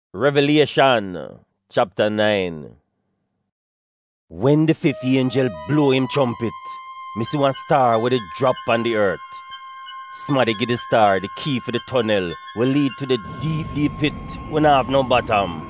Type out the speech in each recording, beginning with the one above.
Revelation chapter 9. When the fifth angel blow him trumpet, me see one star with a drop on the earth. Somebody give the star the key for the tunnel will lead to the deep pit when I have no bottom.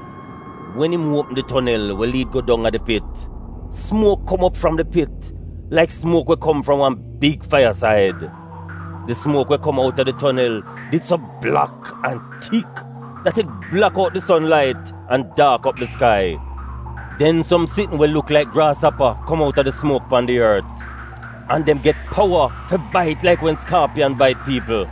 When him open the tunnel will lead go down at the pit. Smoke come up from the pit like smoke will come from one big fireside. The smoke will come out of the tunnel it's so black and thick that it block out the sunlight and dark up the sky. Then some sitting will look like grasshopper come out of the smoke on the earth. And them get power to bite like when scorpion bite people.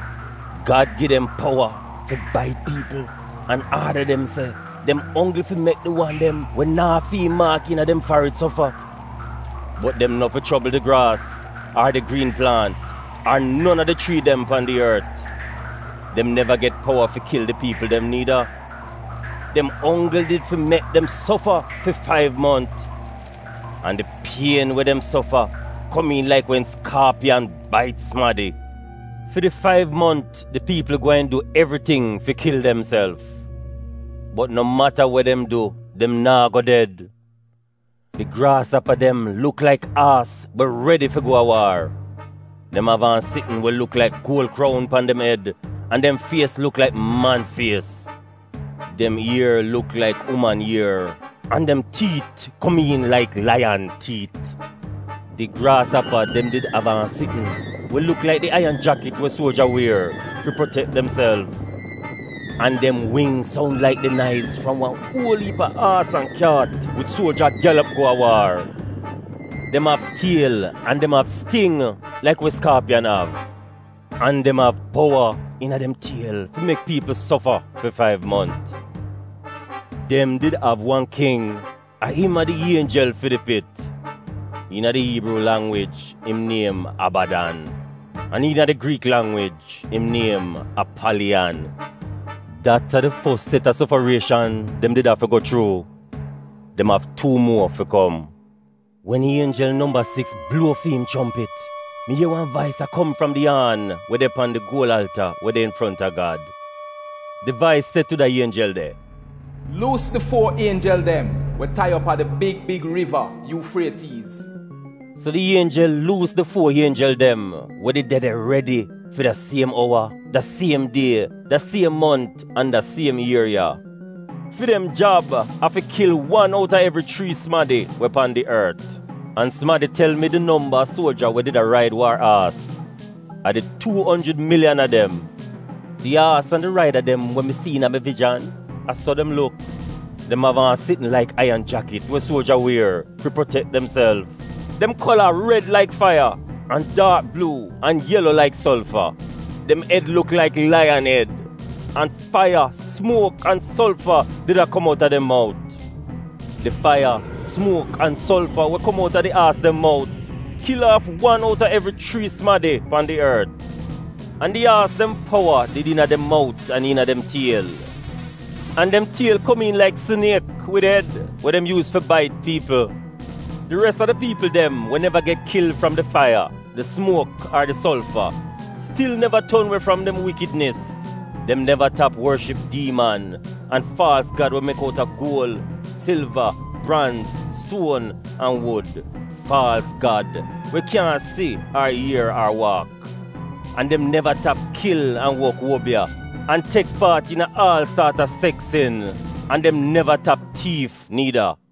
God give them power to bite people and order them say, them hungry to make the one them when nah feel mark in them forehead suffer. But them not for trouble the grass or the green plant or none of the tree them on the earth. Them never get power to kill the people them neither. Them hungry did to make them suffer for 5 months. And the pain where them suffer come in like when scorpion bites somebody. For the 5 months, the people go and do everything to kill themselves. But no matter what them do, them nah go dead. The grasshopper them look like ass but ready for go a war. Them have on sitting will look like gold crown pon them head. And them face look like man face. Them ear look like woman ear. And them teeth come in like lion teeth. The grasshopper them did have on sitting will look like the iron jacket where soldier wear to protect themselves. And them wings sound like the knives from one whole heap of horse and cat with soldier gallop go a war. Them have tail and them have sting like what scorpion have. And them have power in them tail to make people suffer for 5 months. Them did have one king, and him are the angel for the pit. In the Hebrew language, him name Abaddon. And in the Greek language, him name Apollyon. That are the first set of sufferation them did have to go through. Them have 2 more to come. When angel number 6 blow for him trumpet, me hear one voice a come from the horn where they upon the gold altar where they in front of God. The voice said to the angel there, "Loose the 4 angel them, we tie up at the big river, Euphrates." So the angel loose the 4 angel them where they dead ready for the same hour, the same day, the same month, and the same area. For them job, have to kill 1 out of every 3 smaddy upon the earth. And somebody tell me the number of soldier where did a ride war horse. I did 200 million of them. The horse and the rider them when me see in my vision, I saw them look. Them have on sitting like iron jacket where soldier wear to protect themselves. Them color red like fire and dark blue and yellow like sulfur. Them head look like lion head. And fire, smoke and sulfur did a come out of them mouth. The fire, smoke and sulfur will come out of the ass them mouth. Kill off 1 out of every 3 smaddy on the earth. And the ass them power did in them mouth and in them tail. And them tail come in like snake with head where them use for bite people. The rest of the people them will never get killed from the fire, the smoke or the sulfur. Still never turn away from them wickedness. Them never tap worship demon and false god will make out of gold, silver, bronze, stone and wood. False god we can't see or hear or walk. And them never tap kill and walk wobia and take part in all sort of sex sin. And them never tap thief neither.